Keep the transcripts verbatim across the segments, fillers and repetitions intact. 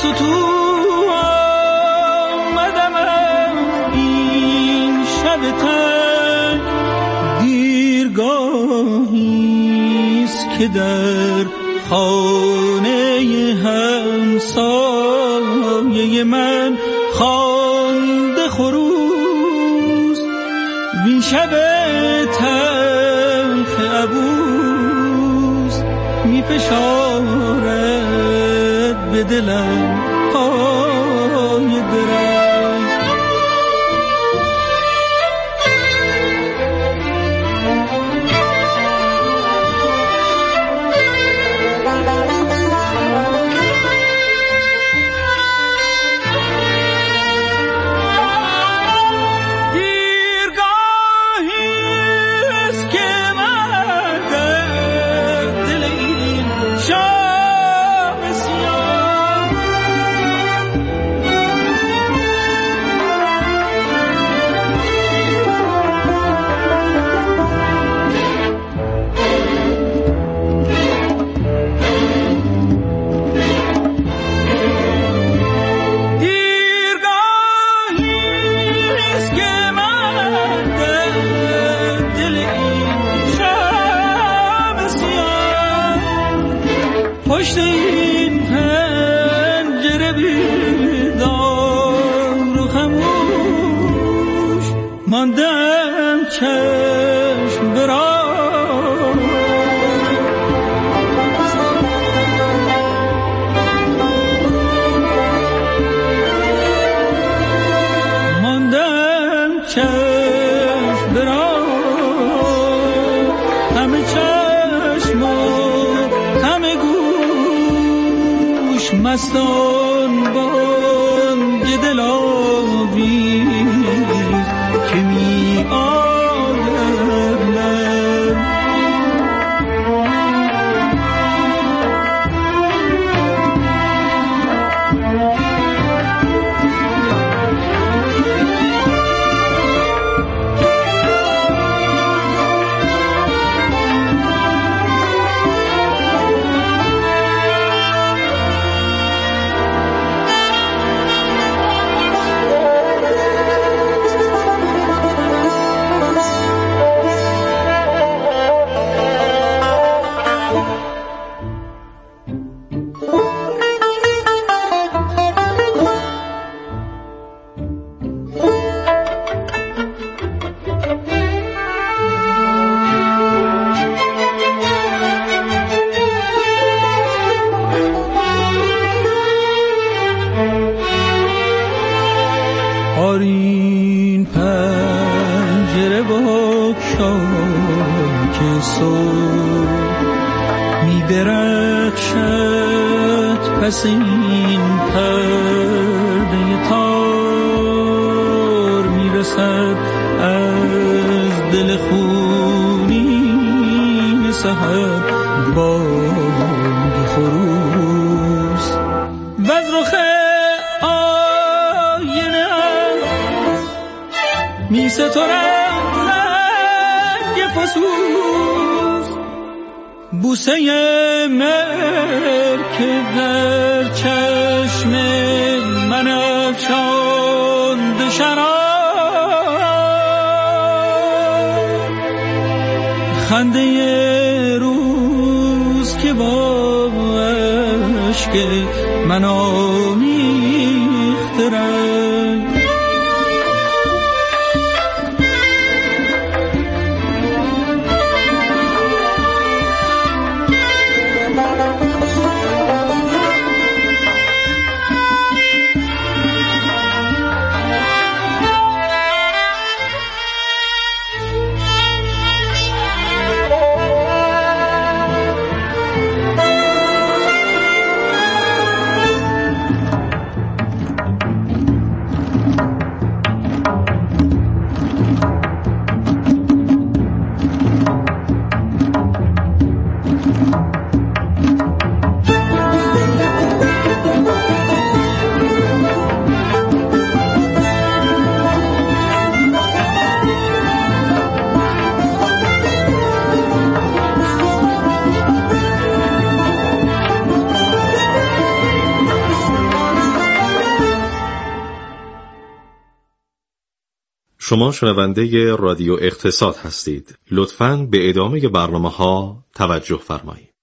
ستون آمدم این شب تنگ، دیرگاهیست که در خانه همسایه من خوانده خروس، وین شب تلخ عبوس می فشارد به دلم پای درنگ. پشت این پنجره بیدار و خموش ماندم چشم براز، ماندم چشم براز، همه چشم و همه گوش مستان بانگ دلاویز که می آید من. آرین پنجره بگشا که صبح می درخشد پس این پرده تار، می رسد از دل خونین سحر بانگ خروس، و از رخ می سترم زنگ فسوس، بوسه مهر که در چشم من افشاند شرار، خنده روز که با اشک من آمیخته رنگ. شما شنونده رادیو اقتصاد هستید. لطفاً به ادامه برنامه‌ها توجه فرمایید.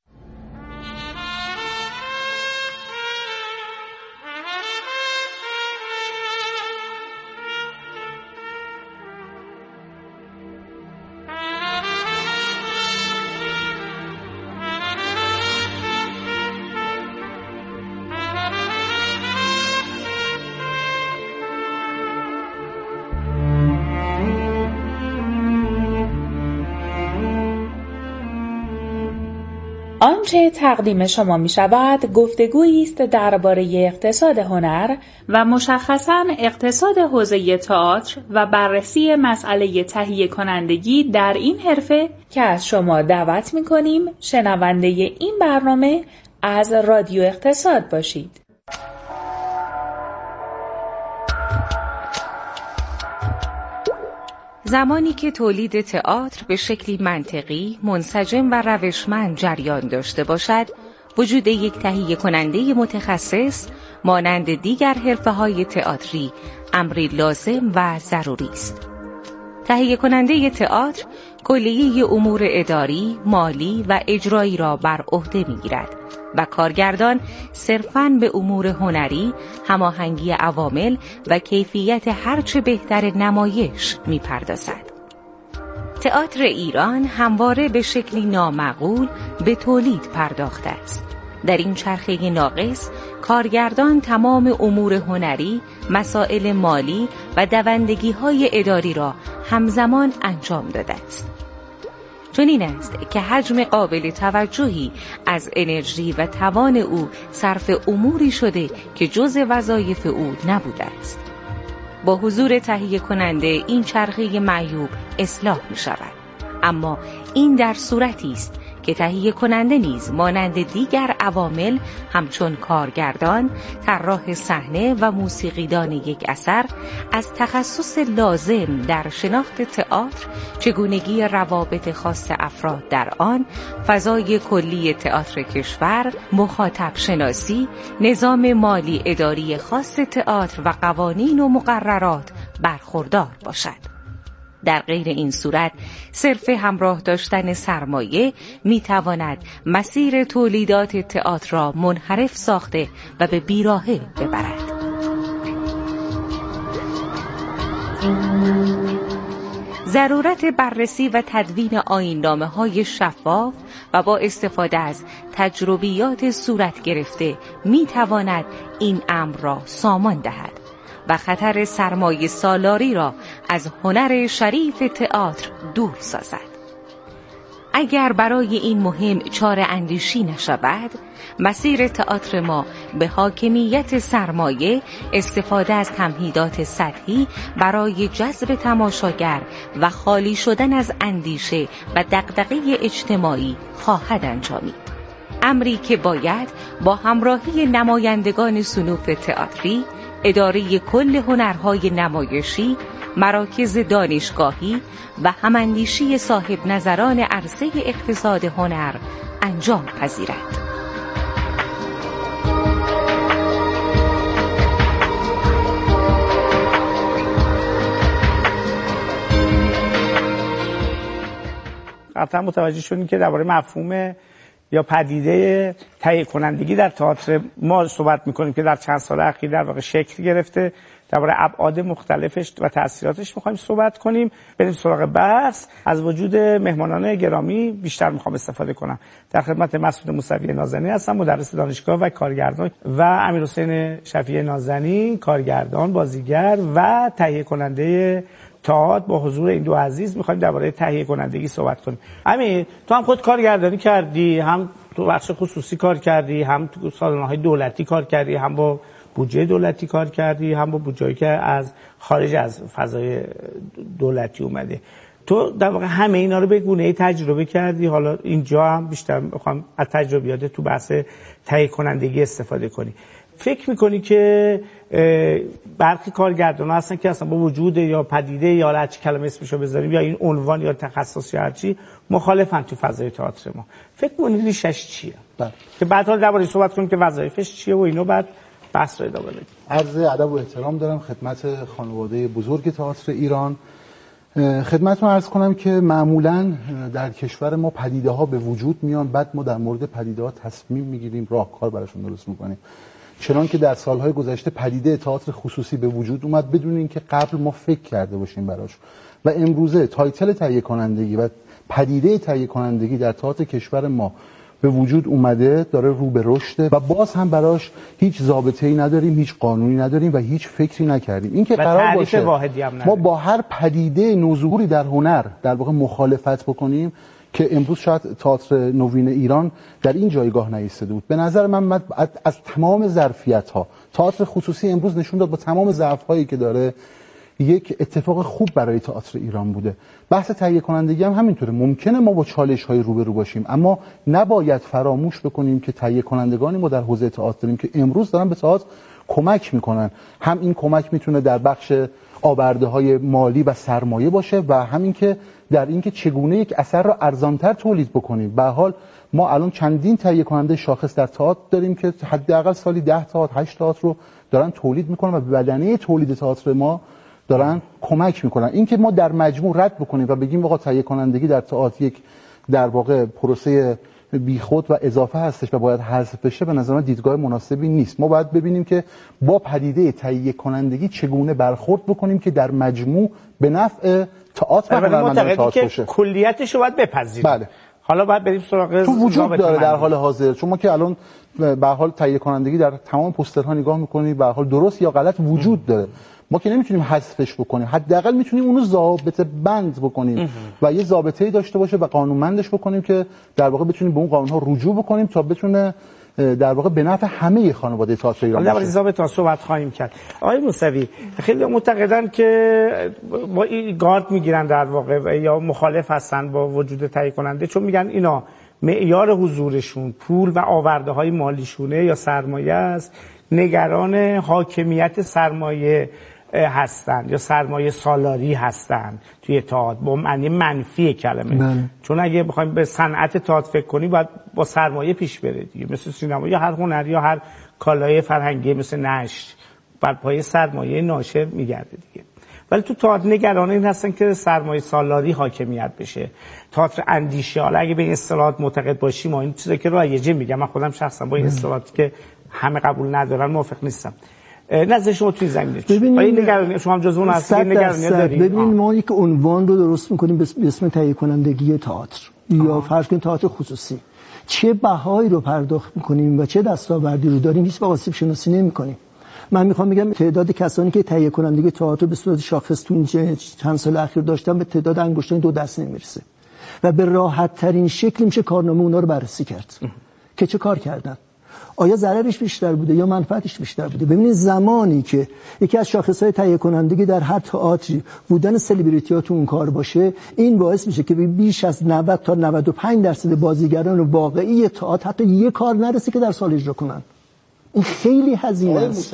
آنچه تقدیم شما می شود گفتگویی است درباره اقتصاد هنر و مشخصاً اقتصاد حوزه تئاتر و بررسی مسئله تهیه کنندگی در این حرفه که از شما دعوت می کنیم شنونده این برنامه از رادیو اقتصاد باشید. زمانی که تولید تئاتر به شکلی منطقی، منسجم و روشمند جریان داشته باشد، وجود یک تهیه کننده متخصص مانند دیگر حرفه‌های تئاتری امری لازم و ضروری است. تهیه کننده تئاتر کلیه امور اداری، مالی و اجرایی را بر عهده می‌گیرد و کارگردان صرفاً به امور هنری، هماهنگی عوامل و کیفیت هرچه بهتر نمایش می‌پردازد. تئاتر ایران همواره به شکلی نامعقول به تولید پرداخته است. در این چرخه ناقص، کارگردان تمام امور هنری، مسائل مالی و دوندگی‌های اداری را همزمان انجام داده است. چنین است که حجم قابل توجهی از انرژی و توان او صرف اموری شده که جزء وظایف او نبوده است. با حضور تهیه کننده این چرخه معیوب اصلاح می شود. اما این در صورتی است که تهیه کننده نیز مانند دیگر عوامل همچون کارگردان، طراح صحنه و موسیقیدان یک اثر از تخصص لازم در شناخت تئاتر، چگونگی روابط خاص افراد در آن، فضای کلی تئاتر کشور، مخاطب شناسی، نظام مالی اداری خاص تئاتر و قوانین و مقررات برخوردار باشد. در غیر این صورت صرف همراه داشتن سرمایه میتواند مسیر تولیدات تئاتر را منحرف ساخته و به بیراهه ببرد. ضرورت بررسی و تدوین آیین‌نامه‌های شفاف و با استفاده از تجربیات صورت گرفته میتواند این امر را سامان دهد و خطر سرمایه سالاری را از هنر شریف تئاتر دور سازد. اگر برای این مهم چاره اندیشی نشود، مسیر تئاتر ما به حاکمیت سرمایه، استفاده از تمهیدات سطحی برای جذب تماشاگر و خالی شدن از اندیشه و دغدغه اجتماعی خواهد انجامید. امری که باید با همراهی نمایندگان صنوف تئاتری، اداره کل هنرهای نمایشی، مراکز دانشگاهی و هماندیشی صاحب نظران عرصه اقتصاد هنر انجام پذیرد. قطعا متوجه شدیم که درباره مفهوم یا پدیده تهیه کنندگی در تئاتر ما صحبت می‌کنیم که در چند سال اخیر در واقع شکل گرفته. درباره ابعاد مختلفش و تأثیراتش می‌خوایم صحبت کنیم. بریم سراغ بحث. از وجود مهمانان گرامی بیشتر می‌خوام استفاده کنم. در خدمت مسعود موسوی نازنین هستم، مدرس دانشگاه و کارگردان، و امیرحسین شفیع نازنین، کارگردان، بازیگر و تهیه کننده تئاتر. با حضور این دو عزیز می‌خوایم درباره تهیه کنندگی صحبت کنیم. امیر، تو هم خود کارگردانی کردی، هم تو بخش خصوصی کار کردی، هم تو سالن‌های دولتی کار کردی، هم با بودجه دولتی کار کردی، هم با بودجه‌ای که از خارج از فضای دولتی اومده. تو در واقع همه اینا رو به گونه‌ای تجربه کردی. حالا اینجا هم بیشتر می‌خوام از تجربیات تو بحث تهیه کنندگی استفاده کنی. فکر میکنی که برخی کارگردان هستن که اصلا با وجود یا پدیده یا هر چی کلمه اسمشو بذاریم یا این عنوان یا تخصص یا هر چی مخالفن تو فضای تئاتر ما؟ فکر میکنی ریشش چیه؟ بله. که بعد حالا درباره صحبت کنیم که وظایفش چیه و اینو بعد بحث رو ادامه بدیم. عرض ادب و احترام دارم خدمت خانواده بزرگ تئاتر ایران. خدمتتون عرض کنم که معمولاً در کشور ما پدیده ها به وجود میان، بعد ما در مورد پدیده ها تصمیم میگیریم، راهکار براشون درست میکنیم. چنان که در سالهای گذشته پدیده تئاتر خصوصی به وجود اومد بدون اینکه قبل ما فکر کرده باشیم براش، و امروزه تایتل تهیه کنندگی و پدیده تهیه کنندگی در تئاتر کشور ما به وجود اومده، داره رو به رشده و باز هم براش هیچ ضابطه‌ای نداریم، هیچ قانونی نداریم و هیچ فکری نکردیم. این که قرار باشه ما با هر پدیده نوظهوری در هنر در واقع مخالفت بکنیم که امروز شاید تئاتر نوین ایران در این جایگاه نایستاده بود. به نظر من از تمام ظرفیت‌ها تئاتر خصوصی امروز نشون داد با تمام ضعف‌هایی که داره یک اتفاق خوب برای تئاتر ایران بوده. بحث تهیه کنندگی هم همینطوره. ممکنه ما با چالش‌های روبرو باشیم، اما نباید فراموش بکنیم که تهیه کنندگانی ما در حوزه تئاتر داریم که امروز دارن به تئاتر کمک میکنن. هم این کمک میتونه در بخش آورده‌های مالی و سرمایه باشه و همین که در اینکه چگونه یک اثر رو ارزان‌تر تولید بکنیم. به هر حال ما الان چندین تهیه کننده شاخص در تئاتر داریم که حداقل سالی ده تئاتر، هشت تئاتر رو دارن تولید میکنن و به بدنه تولید تئاتر ما دارن کمک میکنن. این که ما در مجموع رد بکنیم و بگیم آقا تهیه کنندگی در تئاتر یک در واقع پروسه بیخود و اضافه هستش و باید حذف بشه، به نظر من دیدگاه مناسبی نیست. ما باید ببینیم که با پدیده تهیه کنندگی چگونه برخورد بکنیم که در مجموع به نفع تئاتر و هنرمندان تئاتر باشه. کلیتش رو باید بپذیریم. بله. حالا باید بریم سراغ تو وجود داره در حال حاضر. چون ما که الان به هر حال تهیه کنندگی در تمام پوسترها نگاه می‌کنیم، به هر حال درست یا غلط وجود داره. ما که نمیتونیم حذفش بکنیم، حداقل میتونیم اونو ضابطه بند بکنیم و یه ضابطه‌ای داشته باشه و قانونمندش بکنیم که در واقع بتونیم به اون قانون‌ها رجوع بکنیم تا بتونه در واقع به نفع همه خانواده تئاتر ایران باشه. در مورد ضابطه صحبت خواهیم کرد. آقای موسوی، خیلی معتقدن که با این گارد میگیرن در واقع یا مخالف هستن با وجود تهیه کننده، چون میگن اینا معیار حضورشون پول و آورده‌های مالیشونه یا سرمایه است، نگران حاکمیت سرمایه هستند یا سرمایه سالاری هستند توی تئاتر با معنی منفی کلمه. من. چون اگه بخوایم به صنعت تئاتر فکر کنیم باید با سرمایه پیش بره دیگه، مثل سینما یا هر هنر یا هر کالای فرهنگی مثل نشر بر پای سرمایه ناشر میگرده دیگه. ولی تو تئاتر نگران این هستن که سرمایه سالاری حاکمیت بشه. تئاتر اندیشه، حالا اگه به این اصطلاحات معتقد باشیم، این چیزی که رایجه میگم، من خودم شخصا با این اصطلاحاتی که همه قبول ندارن موافق نیستم. نظر شما توی زمینه چی؟ ببینید نگرانی شما هم جزو اون هستید، نگرانی دارید؟ ببینید ما یک عنوان رو درست می‌کنیم به اسم تهیه کنندگی تئاتر یا فرض کنید تئاتر خصوصی. چه بهایی رو پرداخت می‌کنیم و چه دستاوردی رو داریم هیچ با آسیب شناسی نمی‌کنیم. من می‌خوام بگم تعداد کسانی که تهیه کنندگی تئاتر به صورت شاخص تو این چند سال اخیر داشتن به تعداد انگشتان دو دست نمی‌رسه و به راحت ترین شکل میشه کارنامه اونها رو بررسی کرد که چه کار کردن. آیا ضررش بیشتر بوده یا منفعتش بیشتر بوده؟ ببینید زمانی که یکی از شاخص‌های تهیه کنندگی در هر تئاتری بودن سلبریتی‌ها تو اون کار باشه، این باعث میشه که بیش از نود تا نود و پنج درصد بازیگران واقعی تئاتر حتی یک کار نرسه که در سال اجرا کنن. این خیلی هزینه است.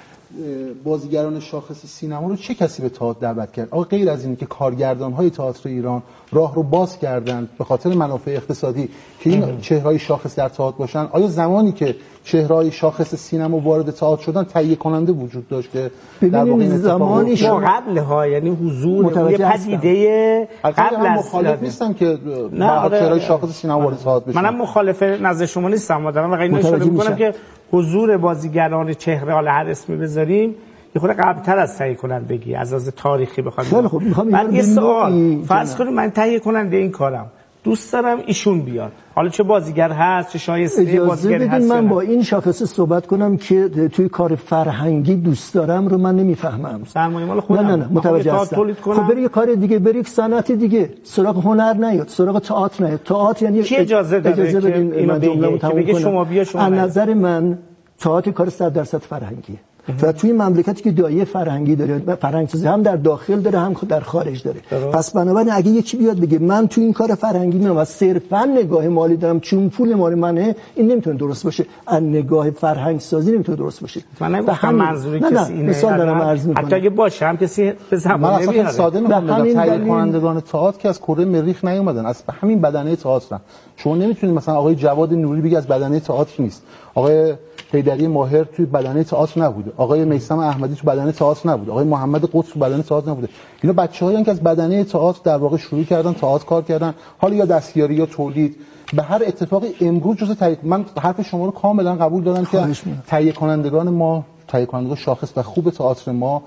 بازیگران شاخص سینما رو چه کسی به تئاتر دعوت کرد؟ آقا غیر از این که کارگردان‌های تئاتر ایران راه رو باز کردند به خاطر منافع اقتصادی که این چهره‌های شاخص در تئاتر باشن، آیا زمانی که چهره‌های شاخص سینما وارد تئاتر شدن تهیه کننده وجود داشت که در واقع این زمانی شما قبل ها یعنی حضور یه پدیده قبل از مخالف نیستم که چهره‌های شاخص سینما وارد تئاتر بشن. منم مخالف نظر شما نیستم، ما دارم واقعا اشاره می‌کنم که حضور بازیگران چهره حالا هر اسمی بذاریم یه خورده قبل‌تر از تهیه کنندگی از از تاریخی بخوام. خیلی خوب، می‌خوام من یه سوال فرض کنید من تهیه کننده این کارم، دوست دارم ایشون بیاد، حالا چه بازیگر هست چه شایسته بازیگر هست. من با این شاخصه صحبت کنم که توی کار فرهنگی دوست دارم رو من نمیفهمم. سرمایه مال خودم. نه نه نه متوجه هستم. خب بری یه کار دیگه، بری یک صنعت دیگه، سراغ هنر نیاد، سراغ تئاتر نیاد. تئاتر یعنی کی اجازه داره اجازه که اینو بگه که بگه شما بیا شما. از نظر من تئاتر کار صد درصد فرهنگیه. و توی مملکتی که دایره فرهنگی داره، فرهنگسازی هم در داخل داره هم در خارج داره. درست. پس بنابراین اگه یکی بیاد بگه من توی این کار فرهنگی میام و صرفا نگاه مالی دارم چون پول مال منه، این نمیتونه درست باشه. از نگاه فرهنگ سازی نمیتونه درست باشه. من نمیگم منظوری کسی اینه. مثال دارم عرض میکنم. حتی اگه باشه هم کسی به زمان نمیاره. من ساده میگم تهیه کنندگان تئاتر که از کره مریخ نیومدن، از همین بدنه تئاترن. شما نمیتونید مثلا آقای جواد نوری بگی از بدنه تئاتر نیست. آقای حیدری ماهر توی بدنه تئاتر نبوده، آقای میثم احمدی تو بدنه تئاتر نبوده، آقای محمد قدس تو بدنه تئاتر نبوده. اینا بچه‌هایی که از بدنه تئاتر در واقع شروع کردن تئاتر کار کردن، حالا یا دستیاری یا تولید، به هر اتفاقی امروز جزء تهیه. من حرف شما رو کاملا قبول دارم که تهیه کنندگان ما، تهیه کنندگان شاخص و خوب تئاتر ما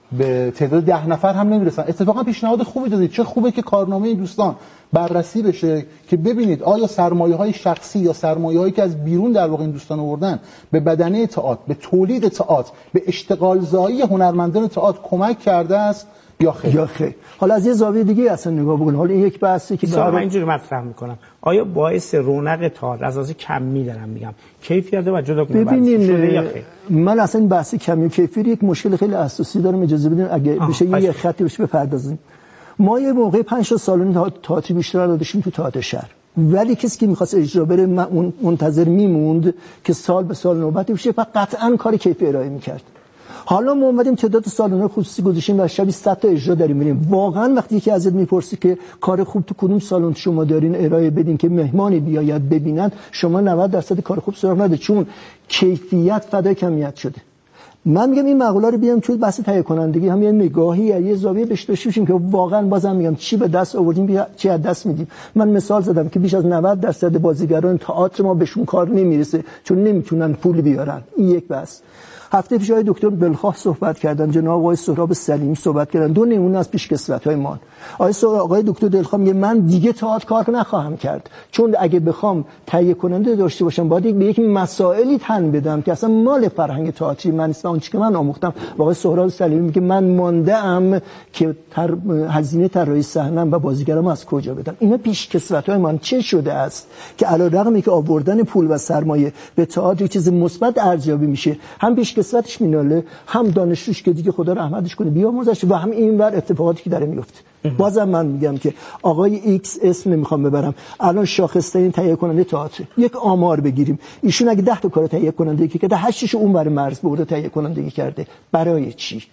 به تعداد ده نفر هم نمیرسن. اتفاقا پیشنهاد خوبی دادید، چه خوبه که کارنامه این دوستان بررسی بشه که ببینید آیا سرمایه‌های شخصی یا سرمایه‌هایی که از بیرون در واقع این دوستان آوردن به بدنه تئاتر، به تولید تئاتر، به اشتغالزایی هنرمندان تئاتر کمک کرده است یا خیر. یا خیر. حالا از یه زاویه دیگه اصلا نگاه بکنید. حالا این یک بحثی که من اینجوری مطرح میکنم، آیا باعث رونق تئاتر از لحاظ کمی دارم میگم کیفیت و جداگانه بررسی شده یا خیر؟ من اصلا این بحث کمی و کیفیت یک مشکل خیلی اساسی دارم، اجازه بدین اگه بشه یه خطی بشه بپردازیم. ما یه موقع پنج تا سالن تئاتر بیشتر داشتیم تو تئاتر شهر، ولی کسی که می‌خواست اجرا بره منتظر میموند که سال به سال نوبت بشه و قطعاً کار کیفی ارائه می‌کرد. حالا ما اومدیم تعداد سالن‌های خصوصی گذاشتیم و شبی صد تا اجرا داریم می‌ریم. واقعاً وقتی یکی ازت میپرسی که کار خوب تو کدوم سالن شما دارین ارائه بدین که مهمانی بیاید ببینن، شما نود درصد کار خوب سراغ نده، چون کیفیت فدای کمیت شده. من میگم این مقوله رو بیام توی بحث تهیه کنندگی هم یه نگاهی یه زاویه بهش داشته باشیم که واقعا بازم میگم چی به دست آوردیم چی از دست میدیم. من مثال زدم که بیش از نود درصد بازیگران تئاتر ما بهشون کار نمیرسه چون نمیتونن پول بیارن. این یک بحث. هفته پیش آقای دکتر بلخواه صحبت کردن، جناب آقای سهراب سلیمی صحبت کردن، دو نمونه از پیشکسوت‌های ما. آقای آقای دکتر دلخواه میگه من دیگه تئاتر کار نخواهم کرد، چون اگه بخوام تهیه کننده داشته باشم باید به یک مسائلی تن بدم که اصلا مال فرهنگ تئاتری من نیست و اون چیزی که من آموختم. آقای سهراب سلیمی میگه من مانده‌ام که تر... هزینه طراحی صحنه‌ام و بازیگرام از کجا بدم. اینا پیشکسوت‌های من چه شده است که علیرغم اینکه آوردن پول و سرمایه به تئاتر چیز مثبت ارزیابی میشه، هم پیشکسوتش میناله، هم دانشجوش که دیگه خدا رحمتش کنه بیاموزش، و هم اینور اتفاقاتی که داره میفته. بازم من میگم که آقای ایکس اسم نمیخوام ببرم، الان شاخص‌ترین تهیه کننده تئاتر، یک آمار بگیریم، ایشون اگه ده تا کار تهیه کنندگی که کرده هشتش اون برای مرز برده تهیه کنندگی کرده. برای چی؟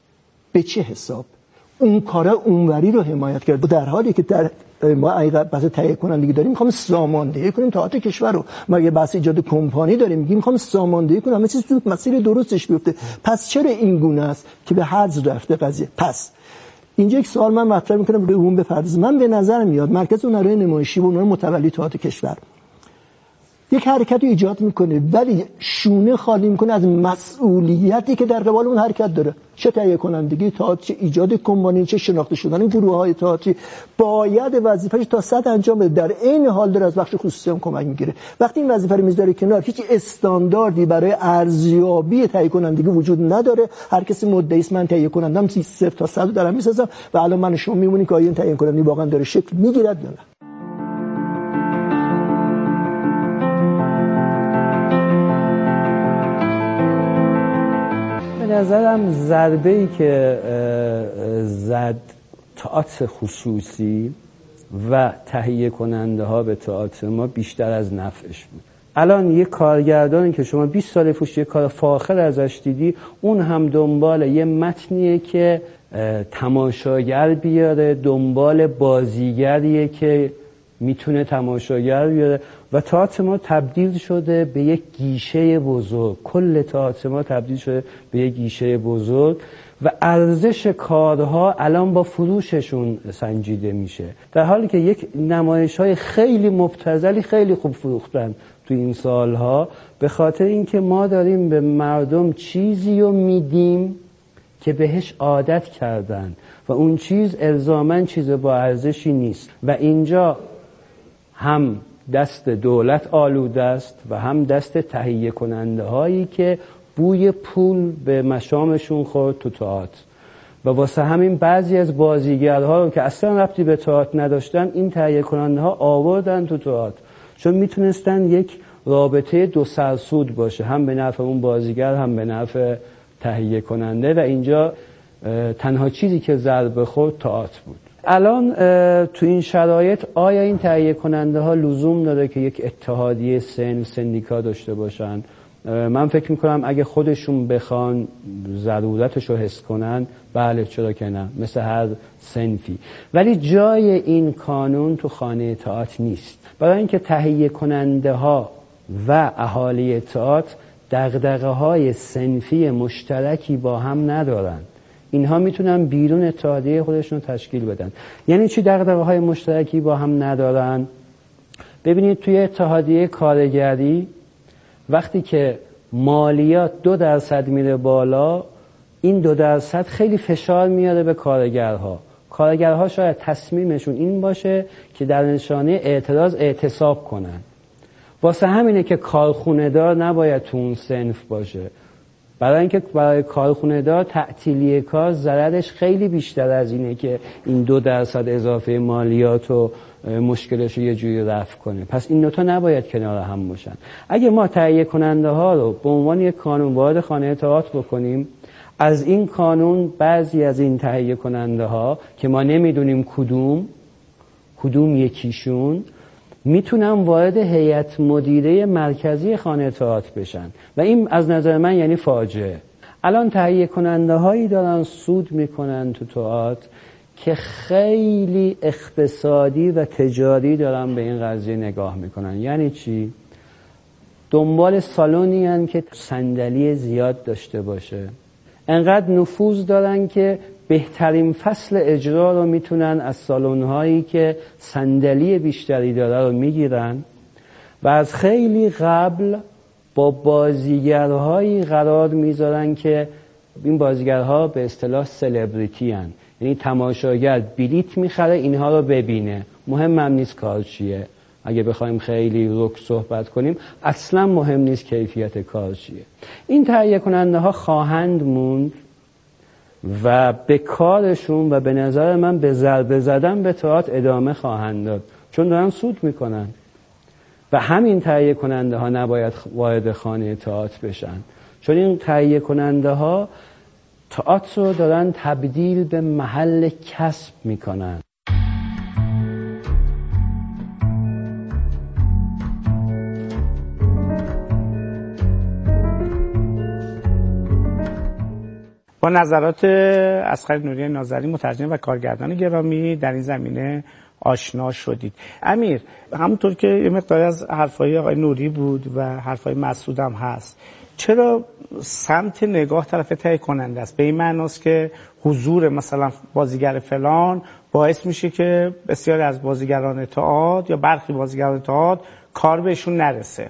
به چه حساب؟ اون کارا اونوری رو حمایت کرد، در حالی که در ما اگه بحث تهیه کنندگی داریم میخوام ساماندهی کنیم تئاتر کشور رو، ما اگه بحث ایجاد کمپانی داریم میگیم میخوام ساماندهی کنیم همه چیز تو مسیر درستش بیفته. پس چرا این گونه است که به حرز رفته قضیه؟ پس اینجا یک سوال من مطرح میکنم روی اون بپردازم. من به نظر میاد مرکز هنرهای نمایشی و اونها متولی تئاتر کشور یک حرکت رو ایجاد میکنه ولی شونه خالی میکنه از مسئولیتی که در قبال اون حرکت داره، چه تهیه کنندگی تئاتر، چه ایجاد کمپانی، چه شناخته شدن گروه‌های تئاتری. باید وظیفه‌اش تا صد انجام بده، در عین حال داره از بخش خصوصی هم کمک میگیره. وقتی این وظیفه رو میذاره کنار، هیچ استانداردی برای ارزیابی تهیه کنندگی وجود نداره. هر کسی مدعی است من تهیه کنندم صفر تا صد دارم میسازم و الان من شما میمونیم که آیا این تهیه کنندگی واقعا داره شکل میگیرد یا نه. به نظرم ضربه‌ای که زد تئاتر خصوصی و تهیه کننده ها به تئاتر ما بیشتر از نفعش بود. الان یه کارگردانی که شما بیست سال پیش یه کار فاخر ازش دیدی، اون هم دنبال یه متنیه که تماشاگر بیاره، دنبال بازیگریه که میتونه تماشاگر بیاره و تئاتر ما تبدیل شده به یک گیشه بزرگ. کل تئاتر ما تبدیل شده به یک گیشه بزرگ و ارزش کارها الان با فروششون سنجیده میشه، در حالی که یک نمایش‌های خیلی مبتذلی خیلی خوب فروختن تو این سالها، به خاطر اینکه ما داریم به مردم چیزی رو میدیم که بهش عادت کردن و اون چیز الزاماً چیز با ارزشی نیست و اینجا هم دست دولت آلوده است و هم دست تهیه کننده هایی که بوی پول به مشامشون خورد تو تئاتر و واسه همین بعضی از بازیگرها رو که اصلا ربطی به تئاتر نداشتن این تهیه کننده ها آوردن تو تئاتر، چون میتونستن یک رابطه دو سرسود باشه، هم به نفع اون بازیگر هم به نفع تهیه کننده، و اینجا تنها چیزی که ضربه خورد تئاتر بود. الان تو این شرایط آیا این تهیه کننده ها لزوم داره که یک اتحادیه سن سندیکا داشته باشن؟ من فکر میکنم اگه خودشون بخوان ضرورتش رو حس کنن، بله چرا که نه، مثل هر صنفی. ولی جای این قانون تو خانه تئاتر نیست، برای اینکه تهیه کننده ها و اهالی تئاتر دغدغه‌های صنفی مشترکی با هم ندارن. اینها میتونن بیرون اتحادیه خودشون تشکیل بدن. یعنی چی دغدغه‌های مشترکی با هم ندارن؟ ببینید توی اتحادیه کارگری وقتی که مالیات دو درصد میره بالا، این دو درصد خیلی فشار میاره به کارگرها. کارگرها شاید تصمیمشون این باشه که در نشانه اعتراض اعتصاب کنن. واسه همینه که کارخونه دار نباید تو اون صنف باشه. برای اینکه برای کارخونه دار تعطیلی کار ضررش خیلی بیشتر از اینه که این دو درصد اضافه مالیات و مشکلش رو یه جوری رفع کنه. پس این دوتا نباید کنار هم باشن. اگه ما تهیه کننده ها رو به عنوان یک قانون وارد خانه تئاتر بکنیم، از این قانون بعضی از این تهیه کننده ها که ما نمیدونیم کدوم کدوم یکیشون میتونن وارد هیئت مدیره مرکزی خانه تئاتر بشن و این از نظر من یعنی فاجعه. الان تهیه کننده هایی دارن سود میکنن تو تئاتر که خیلی اقتصادی و تجاری دارن به این قضیه نگاه میکنن. یعنی چی؟ دنبال سالونی هن که صندلی زیاد داشته باشه، انقدر نفوذ دارن که بهترین فصل اجرا رو میتونن از سالن‌هایی که صندلی بیشتری داره رو میگیرن و از خیلی قبل با بازیگرهایی قرار میذارن که این بازیگرها به اصطلاح سلبریتی هن. یعنی تماشاگر بلیت میخره اینها رو ببینه، مهم هم نیست کار چیه. اگه بخوایم خیلی رک صحبت کنیم اصلا مهم نیست کیفیت کار چیه. این تهیه کننده ها خواهند موند و به کارشون و به نظر من به ضربه زدن به تئاتر ادامه خواهند داد، چون دارن سود میکنن و همین تهیه کننده ها نباید وارد خانه تئاتر بشن، چون این تهیه کننده ها تئاتر رو دارن تبدیل به محل کسب میکنن. با نظرات اصغر نوری ناظری مترجم و کارگردان گرامی در این زمینه آشنا شدید. امیر، همونطور که یه مقداری از حرفای آقای نوری بود و حرفای مسعود هم هست، چرا سمت نگاه طرف تهیه کننده است؟ به این معناست که حضور مثلا بازیگر فلان باعث میشه که بسیاری از بازیگران تئاتر یا برخی بازیگران تئاتر کار بهشون نرسه،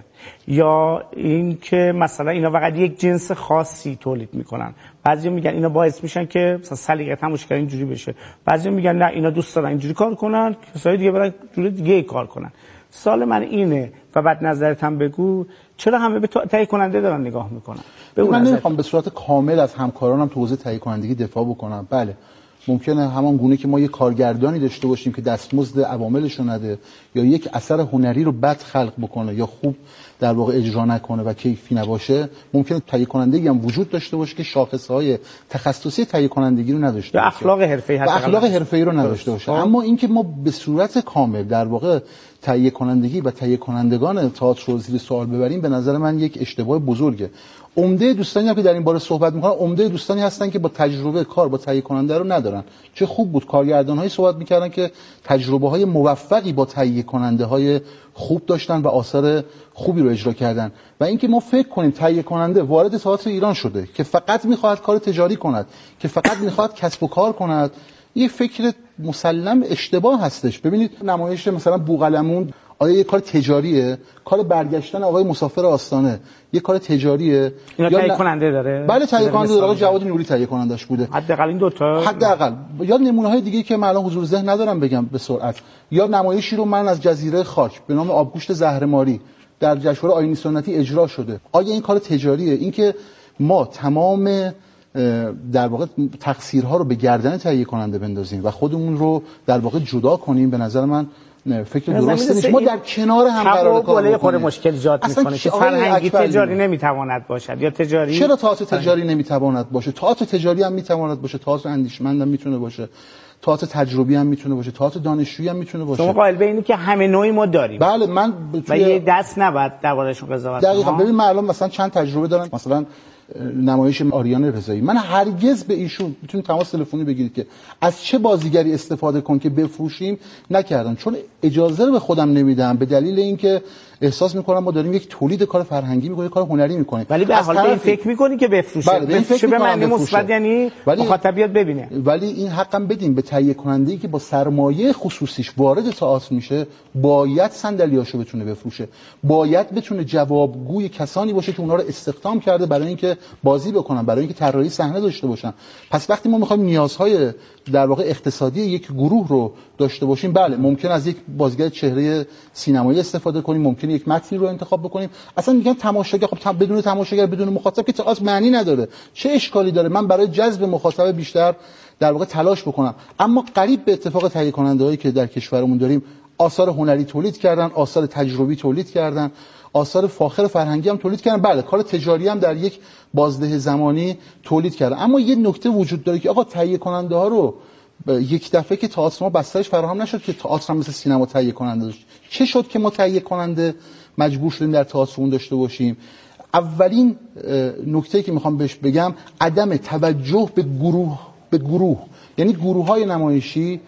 یا این که مثلا اینا فقط یک جنس خاصی تولید میکنن. بعضیا میگن اینا باعث میشن که مثلا سلیقه تماشاگر اینجوری بشه، بعضیا میگن نه اینا دوست دارن اینجوری کار کنن، کسای دیگه برای جوری دیگه کار کنن. سوال من اینه و بعد نظرت هم بگو، چرا همه به تهیه کننده دارن نگاه میکنن؟ من نمیخوام به صورت کامل از همکارانم تو حوزه تهیه کنندگی دفاع بکنم. بله ممکنه همان گونه که ما یک کارگردانی داشته باشیم که دستمزد عواملش رو نده یا یک اثر هنری رو بد خلق بکنه یا خوب در واقع اجرا نکنه و کیفی نباشه، ممکنه تهیه کنندگی هم وجود داشته باشه که شاخصهای تخصصی تهیه کنندگی رو نداشته باشه، اخلاق حرفه‌ای و اخلاق حرفه‌ای رو نداشته باشه. اما اینکه ما به صورت کامل در واقع تهیه کنندگی و تهیه کنندگان تئاتر رو زیر سوال ببریم به نظر من یک اشتباه بزرگه. عمده دوستانی هم که در این باره صحبت میکنن عمده دوستانی هستن که با تجربه کار با تهیه کننده رو ندارن. چه خوب بود کارگردان‌هایی صحبت میکردن که تجربه‌های موفقی با تهیه کننده‌های خوب داشتن و آثار خوبی رو اجرا کردن. و اینکه ما فکر کنیم تهیه کننده وارد تئاتر ایران شده که فقط میخواهد کار تجاری کند، که فقط میخواهد کسب و کار کند، یه فکر مسلم اشتباه هستش. ببینید نمایش مثلا بوقلمون آیا یه کار تجاریه؟ کار برگشتن آقای مسافر آستانه یه کار تجاریه؟ اینا تهیه کننده داره؟ بله تهیه کننده داره. آقای جواد نوری تهیه کنندش بوده. حداقل این دو تا حداقل. یا نمونه‌های دیگه که من الان حضور ذهن ندارم بگم به سرعت. یا نمایشی رو من از جزیره خاک به نام آبگوشت زهرماری در جشنواره آیینی سنتی اجرا شده. آیا این کار تجاریه؟ اینکه ما تمام در واقع تقصیرها رو به گردن تهیه کننده بندازیم و خودمون رو در واقع جدا کنیم به نظر من فکر درسته نیست. ما در کنار هم قرار کار کنیم. خود مشکل ایجاد میکنه که فرهنگی تجاری نمیتواند باشد یا تجاری. چرا تئاتر تجاری نمیتواند باشه؟ تئاتر تجاری هم میتواند باشه، تئاتر اندیشمند هم میتونه باشه، تئاتر تجربی هم میتونه باشه، تئاتر دانشجویی هم میتونه باشه. شما قائل به اینی که همه نوعی ما داریم؟ بله من و یه دست نباید دربارهشون قضاوت کنم. دقیقاً. ببین من الان مثلا چند تجربه دارم، مثلا نمایش آریان رضایی. من هرگز به ایشون میتونید تماس تلفنی بگیرید که از چه بازیگری استفاده کن که بفروشیم نکردم، چون اجازه رو به خودم نمیدم به دلیل اینکه احساس میکنم ما داریم یک تولید کار فرهنگی میکنیم، کار هنری میکنیم. ولی به حال این فکر میکنی که بفروشه. بله بفروشه به معنی مثبت، یعنی مخاطبیت ببینه. ولی این حقم بدیم به تهیه کننده‌ای که با سرمایه خصوصیش وارد تئاتر میشه، باید صندلیاشو بتونه بفروشه، باید بتونه جوابگوی کسانی باشه که اونها رو استخدام کرده برای اینکه بازی بکنن، برای اینکه طراحی صحنه داشته باشن. پس وقتی ما میخوایم نیازهای در واقع اقتصادی یک گروه رو داشته باشیم، بله ممکن از یک بازیگر چهره سینمایی استفاده کنیم، ممکن یک متنی رو انتخاب بکنیم. اصلا میگن تماشاگر، خب بدون تماشاگر بدون مخاطب که تئاتر معنی نداره. چه اشکالی داره من برای جذب مخاطب بیشتر در واقع تلاش بکنم؟ اما قریب به اتفاق تهیه کننده‌هایی که در کشورمون داریم، آثار هنری تولید کردن، آثار تجربی تولید کردن، آثار فاخر فرهنگی هم تولید کردن، بله کار تجاری هم در یک بازده زمانی تولید کردن. اما یه نکته وجود داره که آقا تهیه کننده ها رو یک دفعه که تئاتر ما بسترش فراهم نشد که تئاتر هم مثل سینما تهیه کننده داشت. چه شد که ما تهیه کننده مجبور شدیم در تئاترمون داشته باشیم؟ اولین نکته‌ای که میخوام بهش بگم عدم توجه به گروه به گروه یعنی گروه‌های نمایشی.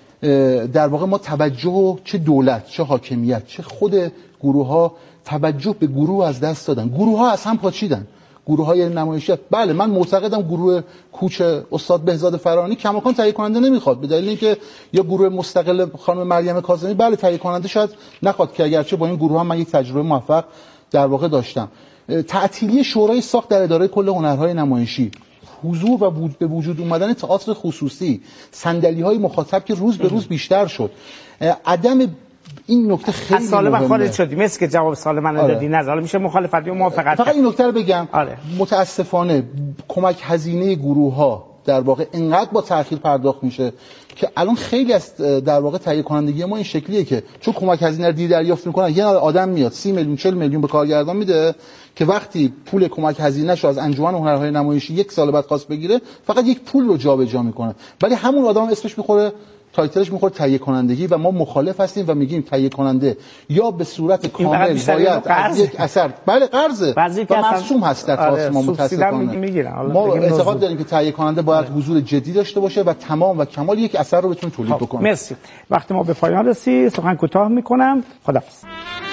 در واقع ما توجه چه دولت چه حاکمیت چه خود گروه‌ها توجه به گروه از دست دادن. گروه‌ها از هم پاچیدن. گروه‌های نمایشی، بله من معتقدم گروه کوچ استاد بهزاد فرانی کماکان تهیه کننده نمیخواد، به دلیل اینکه یا گروه مستقل خانم مریم کاظمی بله تهیه کننده شاید نخواد، که اگرچه با این گروه هم من یک تجربه موفق در واقع داشتم. تعطیلی شورای ساخت در اداره کل هنرهای نمایشی، حضور و به وجود اومدن تئاتر خصوصی، صندلی‌های مخاطب که روز به روز بیشتر شد، عدم این نکته خیلی مهمه. سال من خارج شدی مثل که جواب سال من آره. دادی، نظر میشه مخالفت یا موافقت. فقط این نکته رو بگم آره. متاسفانه کمک هزینه گروه‌ها در واقع اینقدر با تأخیر پرداخت میشه که الان خیلی از در واقع تهیه کنندگی ما این شکلیه که چون کمک هزینه رو دیر دریافت میکنن، یه آدم میاد سی میلیون چهل میلیون به کارگردان میده که وقتی پول کمک هزینه‌شو از انجمن هنرهای نمایشی یک سال بعد خواست بگیره، فقط یک پول رو جابجا میکنه، ولی همون آدم اسمش میخوره، تایتلش میخوره تهیه کنندگی، و ما مخالف هستیم و میگیم تهیه کننده یا به صورت کامل باید از یک اثر بله قرضه و مرسوم هست در تئاتر ما. متاسفانه ما اعتقاد داریم که تهیه کننده باید حضور جدی داشته باشه و تمام و کمال یک اثر رو بتونه تولید بکنه. مرسی. وقت ما به پایان رسید، سخن کوتاه میکنم. خداحافظ.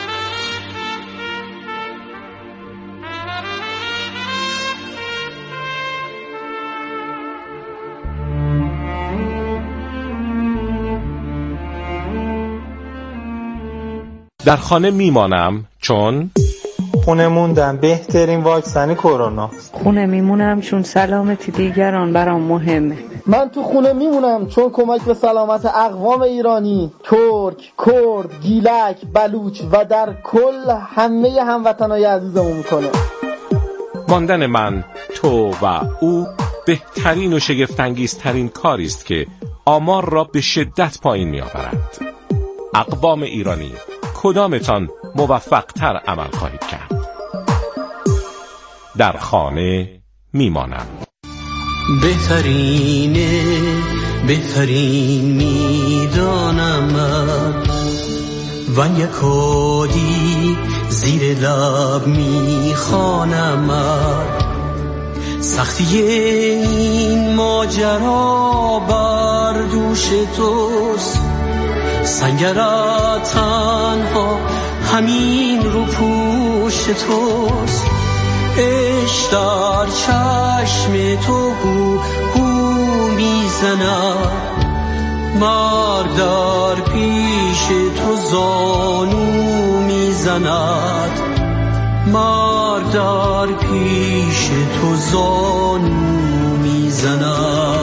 در خانه میمانم چون خونه موندم بهترین واکسن کرونا. خونه میمونم چون سلامتی دیگران برام مهمه. من تو خونه میمونم چون کمک به سلامت اقوام ایرانی، ترک، کرد، گیلک، بلوچ و در کل همه هموطنای عزیزمون میکنه. ماندن من، تو و او بهترین و شگفت‌انگیزترین کاری است که آمار را به شدت پایین میآورد. اقوام ایرانی، کدامتان موفق‌تر عمل خواهید کرد؟ در خانه میمانم. بهترینه بهترین میدانم و یکادی زیر لب میخوانم. سختی این ماجرا بر دوش توست، سنگرت تنها همین رو پوشت توست. عشق در چشم تو هو هو میزند، مرگ در پیش تو زانو میزند، مرگ در پیش تو زانو میزند.